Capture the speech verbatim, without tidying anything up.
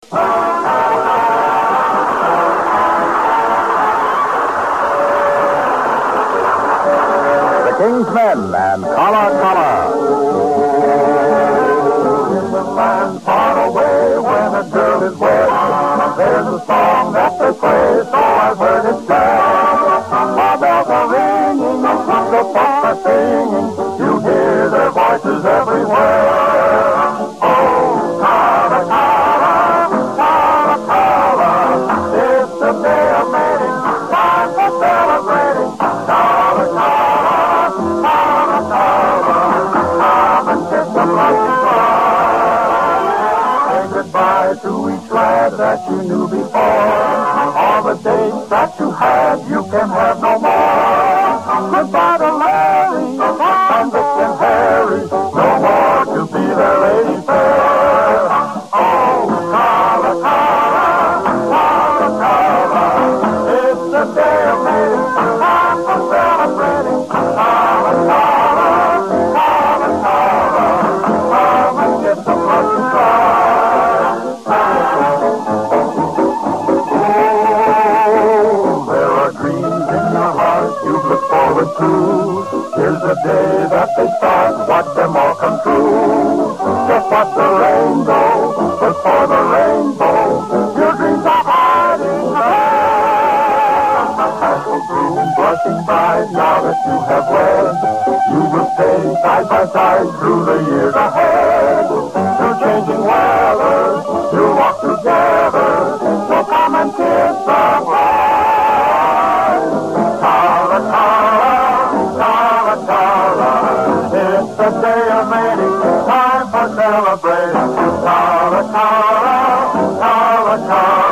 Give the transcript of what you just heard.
The King's Men and Kala Kala. In the land far away, when a girl is wed, there's a song that they play, so I've heard it said. While bells are ringing, the folks are singing, you hear their voices everywhere. Oh, Kala Kala, Kala Kala, it's the day of mating, time for celebrating. Kala Kala, Kala Kala, come and kiss the lucky bride. Say goodbye to each lad that you knew before. All the dates that you had, you can have no more. Goodbye to Larry, and Dick and Harry, no more to be their lady fair. Oh, Kala Kala, Kala Kala, it's the day of mating, time for celebrating. Kala Kala, Kala Kala, come and get the lucky bride. Oh, there are dreams in your heart you look forward to. Here's the day that they start, watch them all come true. Just watch the rainbow, look for the rainbow. Your dreams are hiding there. Apple bloom blushing by, now that you have wed. You will stay side by side through the years ahead. Through changing weather, you'll walk together. So come and kiss the bride. Kala Kala, Kala Kala, it's the day of mating, time for celebrating. Kala Kala, Kala Kala.